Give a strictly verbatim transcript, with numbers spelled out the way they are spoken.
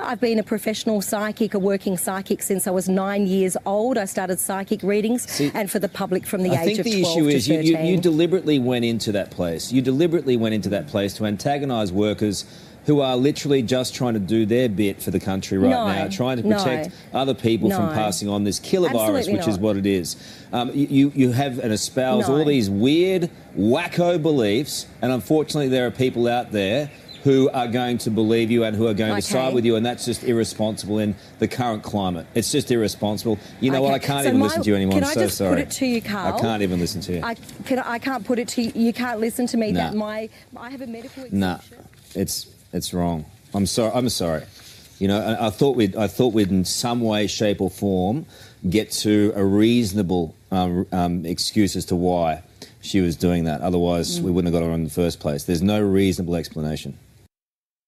I've been a professional psychic, a working psychic since I was nine years old. I started psychic readings See, and for the public from the I age of think the twelve issue to is you, thirteen. you, you deliberately went into that place. You deliberately went into that place to antagonise workers who are literally just trying to do their bit for the country right No, now, trying to no, protect other people no. from passing on this killer virus, Absolutely which is not. what it is. Um, you, you have and espouse No. all these weird, wacko beliefs, and unfortunately there are people out there who are going to believe you and who are going Okay. to side with you, and that's just irresponsible in the current climate. It's just irresponsible. You know Okay. what? I can't So even my- listen to you anymore. can I'm I so just put sorry. it to you, Carl? I can't even listen to you. I, can, I can't put it to you. You can't listen to me. Nah. That my I have a medical exemption. Nah, it's it's wrong. I'm sorry. I'm sorry. You know, I, I thought we'd I thought we'd in some way, shape, or form get to a reasonable um, um, excuse as to why she was doing that. Otherwise, Mm. we wouldn't have got her on in the first place. There's no reasonable explanation.